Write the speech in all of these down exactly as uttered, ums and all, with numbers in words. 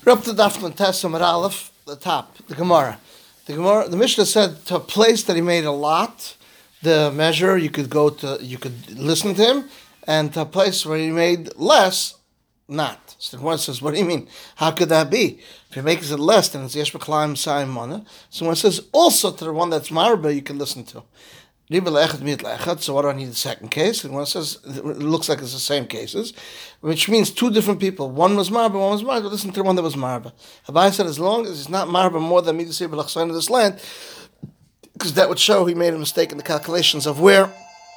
We're up to Daf Nun Tes Amud Aleph, the top, the Gemara. The Gemara, the Mishnah said to a place that he made a lot, the measure you could go to, you could listen to him, and to a place where he made less, not. So the Gemara says, what do you mean? How could that be? If he makes it less, then it's Yesh B'Klaim Sayim Mana. So when it says also to the one that's Marba, you can listen to. So what do I need the second case? And one says it looks like it's the same cases, which means two different people. One was Marba, one was Marba. Listen to the one that was Marba. Abai said as long as it's not Marba more than me to say B'Lachsain of this land, because that would show he made a mistake in the calculations of where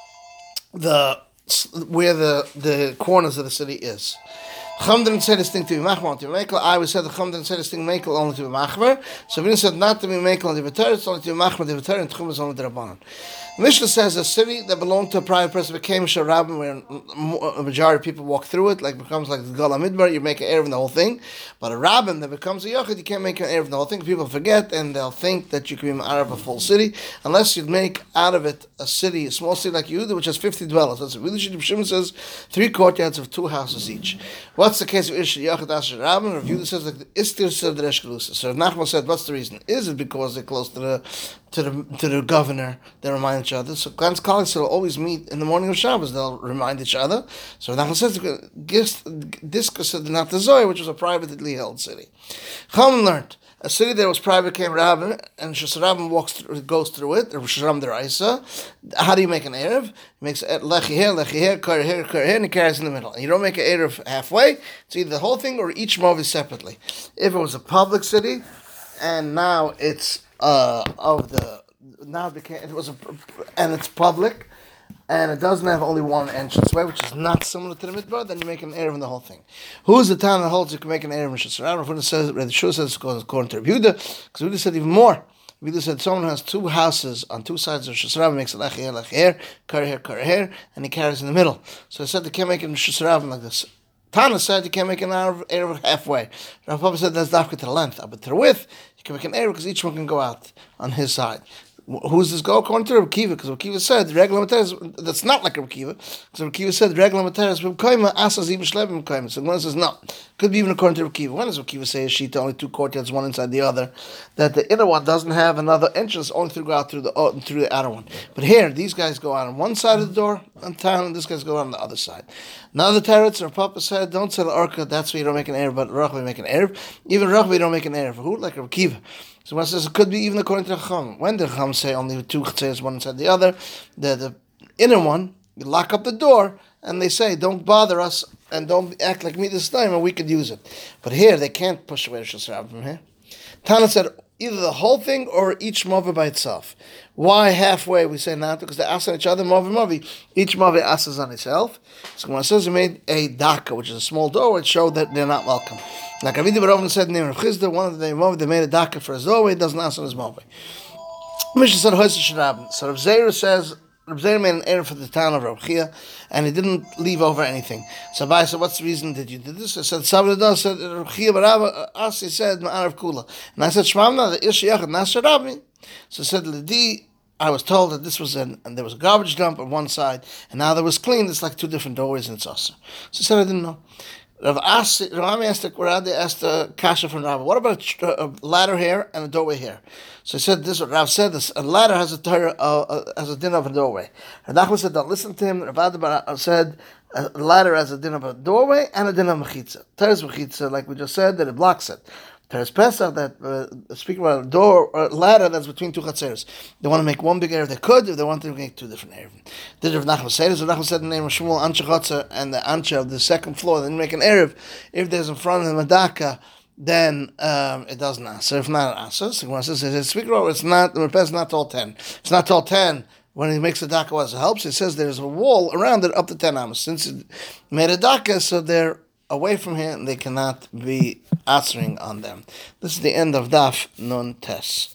the where the, the corners of the city is. Chamdin said this thing to be machmer, to be mekel. I always said the Chamdin said this thing mekel only to be machmer. So we said not to be mekel on the V'ter, it's only to be machmer, the V'ter, and Tchum is only the Rabbanan. Mishnah says a city that belonged to a private person became a Sharabim, where a majority of people walk through it, like becomes like the Gala Midbar, you make an Erev in the whole thing. But a Rabbim that becomes a Yachid, you can't make an Erev in the whole thing. People forget, and they'll think that you can be out of a full city, unless you make out of it a city, a small city like Yehuda, which has fifty dwellers. That's what Yehuda Shimon says, three courtyards of two houses each. What's the case of Ish Yachid Asher Rabbim? Rav Yehuda says like the Istir said the Reshkelusa. So Nachman said, what's the reason? Is it because they're close to the to the to the governor? They remind each other. So Glenn's colleagues will always meet in the morning of Shabbos. They'll remind each other. So Nachman says Discus said not the Zoy, which was a privately held city. Chum learned a city that was private came Rabbin, and Shasarabim walks through, goes through it. Or Shasharam deraisa. How do you make an erev? He makes lechi here, lechi here, kar here, kar here, and he carries in the middle. And you don't make an erev halfway. It's either the whole thing or each mov separately. If it was a public city, and now it's uh, of the now it became it was a and it's public. And it doesn't have only one entranceway, which is not similar to the midbar, then you make an erev in the whole thing. Who is the town that holds you can make an erev in Shasarabim? Rav says, the Shur says, according to Rav Yehuda, because Rav Yehuda said even more. Rav Yehuda said someone who has two houses on two sides of Shasarabim makes a lech here, lech here, kar here, kar here, and he carries in the middle. So I said they can't make it in Shasarabim like this. Tana said you can't make an erev halfway. Rav Papa said that's dafka to the length. But to the width, you can make an erev because each one can go out on his side. Who's this go? According to Reb Kiva, because Reb Kiva said regular materis. That's not like Reb Kiva, because Reb Kiva said regular materis Reb Koima asas even shlebim Koima. So one says no, could be even according to Reb Kiva. When does Reb Kiva say a sheet only two courtyards, one inside the other, that the inner one doesn't have another entrance, only to go out through the oh, through the outer one. But here, these guys go out on one side of the door on town, and this guys go out on the other side. Another teretz, Rav Papa said, don't sell orka. That's why you don't make an erev, but Rachel make an erev. Even Rachel you don't make an erev. Who like Reb Kiva? So one says it could be even according to the Chacham. When the Chacham say only two chayes, one inside the other, the the inner one, you lock up the door, and they say, don't bother us, and don't act like me this time, and we could use it. But here, they can't push away the Shasarab from here. Tana said, either the whole thing or each movie by itself. Why halfway? We say not because they ask on each other, movie, movie. Each movie asks on itself. So when it says he made a daka, which is a small door, it showed that they're not welcome. Like Avidi Barovin said in the name of Chizda, one of the movie, they made a daka for his doorway, it doesn't ask on his movie. Mishnah said, Hoysa Sharabim. So Rav Zera says, Rav Zera made an error for the town of Rav Chia, and he didn't leave over anything. So I said, what's the reason that you did this? I said, Sabbadah said, Rav Chia Barava, Asi said, Ma'arav Kula. And I said, Shmamna, the Ish Yachad Nas Sharabim. So I said, Lidi, I was told that this was an, and there was a garbage dump on one side, and now there was clean, it's like two different doorways, and it's awesome. So I said, I didn't know. Rav Asi, Rav asked the Quran, they asked the Kasha from Rav, what about a, a ladder here and a doorway here? So I said, this what Rav said, this, a ladder has a uh, uh, has a din of a doorway. Rav Nachman said, don't listen to him. Rav Adabar said, a ladder has a din of a doorway and a din of mechitza. Teres mechitza, like we just said, that it blocks it. Teres Pesach, that uh, speaking about a door or a ladder that's between two chatzeres. They want to make one big erev, they could. If they want to make two different erev. Did Rav Nachman say this? Rav Nachman said the name of Shmuel Anshe Chotzer and the Anshe of the second floor. Then make an erev. If there's in front of the Madaka, then um, it doesn't answer. If not, it answers. So says, it's speaking about it's not the Merpeh is not tall ten. It's not tall ten. When he makes a daka as it helps, it says there's a wall around it up to ten amos. Since it made a daka, so they're away from here and they cannot be answering on them. This is the end of Daf Nun Tes.